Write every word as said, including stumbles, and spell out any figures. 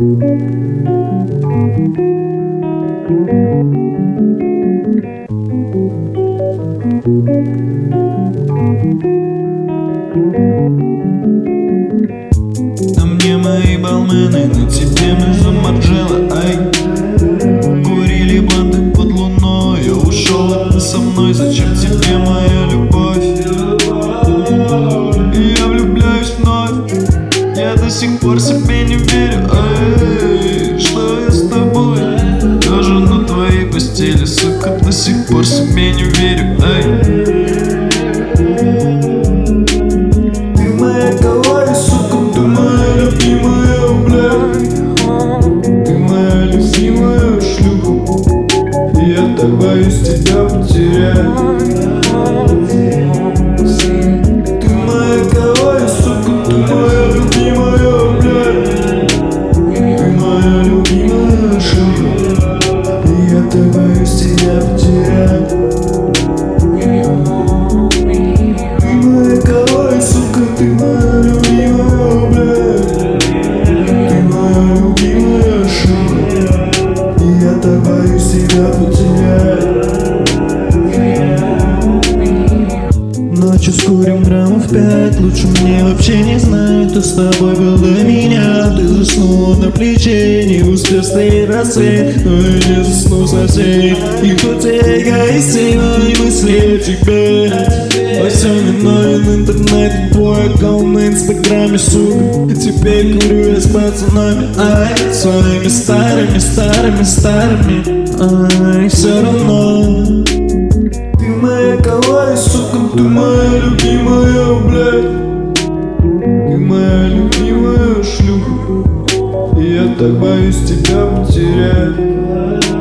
На мне мои балмены, на тебе мы замарджела, ай. Курили банды под луной, я ушел, а ты со мной. Зачем тебе моя любовь? И я влюбляюсь вновь. Я до сих пор себе не верю, ай, что я с тобой. Лежа на твоей постели, сука, до сих пор себе не верю, ай. Так боюсь тебя потерять. Ты моя коварь, сука, ты моя любимая, блядь. Ты моя любимая шлюха, и я так боюсь тебя потерять. Ты моя коварь, сука, ты моя любимая, блядь. Ты моя любимая шлюха, и я так боюсь тебя потерять. Ночью скурим граммов пять, лучше мне вообще не знать, кто с тобой был до меня. Ты заснула на плече, не успел стоять рассвет, но я не засну совсем. И хоть я эгоист, но мысли о тебе. Во всем виновен интернет, твой аккаунт на инстаграме, сука. Теперь курю я с пацанами, ай, своими старыми, старыми, старыми, ай, все равно. Ты моя коварь, сука, ты моя любимая, блядь. Ты моя любимая шлюха, и я так боюсь тебя потерять.